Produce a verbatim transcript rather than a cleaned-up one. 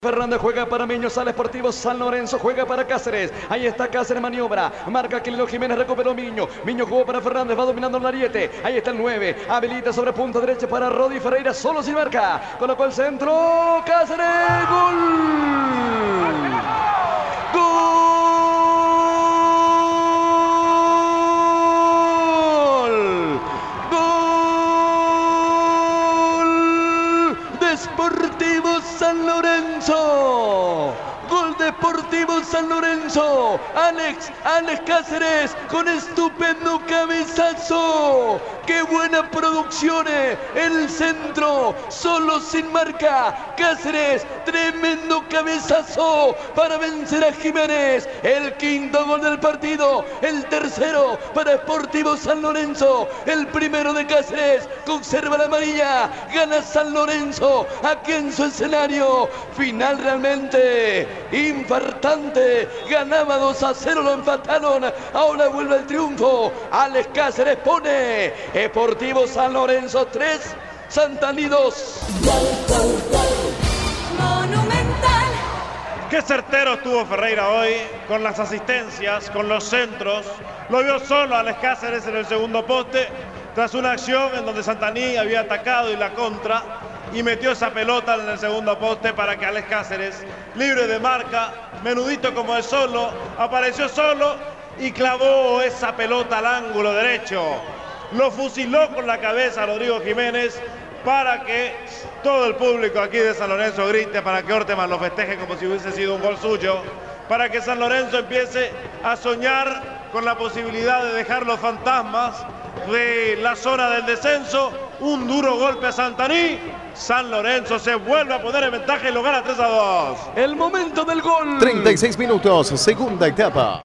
Fernández juega para Miño, sale Sportivo San Lorenzo, juega para Cáceres. Ahí está Cáceres, maniobra. Marca Aquilino Jiménez, recuperó Miño. Miño jugó para Fernández, va dominando el ariete. Ahí está el nueve. Habilita sobre punta derecha para Rodi Ferreira, solo sin marca. Colocó el centro. Cáceres, gol. Gol. Gol. Deportivo San Lorenzo. Gol Deportivo San Lorenzo. Alex, Alex Cáceres con estupendo cabezazo. ¡Qué buena producción! El centro, solo sin marca. Cáceres, tremendo cabezazo para vencer a Jiménez. El quinto gol del partido. El tercero para Sportivo San Lorenzo. El primero de Cáceres. Conserva la amarilla. Gana San Lorenzo aquí en su escenario. Final realmente infartante. Ganaba dos a cero, lo empataron. Ahora vuelve el triunfo. Alex Cáceres pone Sportivo San Lorenzo tres, Santani dos. Monumental. Qué certero estuvo Ferreira hoy con las asistencias, con los centros. Lo vio solo a Alex Cáceres en el segundo poste tras una acción en donde Santani había atacado y la contra y metió esa pelota en el segundo poste para que Alex Cáceres, libre de marca, menudito como el solo, apareció solo y clavó esa pelota al ángulo derecho. Lo fusiló con la cabeza a Rodrigo Jiménez para que todo el público aquí de San Lorenzo grite, para que Orteman lo festeje como si hubiese sido un gol suyo, para que San Lorenzo empiece a soñar con la posibilidad de dejar los fantasmas de la zona del descenso. Un duro golpe a Santani. San Lorenzo se vuelve a poner en ventaja y lo gana tres a dos. El momento del gol. treinta y seis minutos, segunda etapa.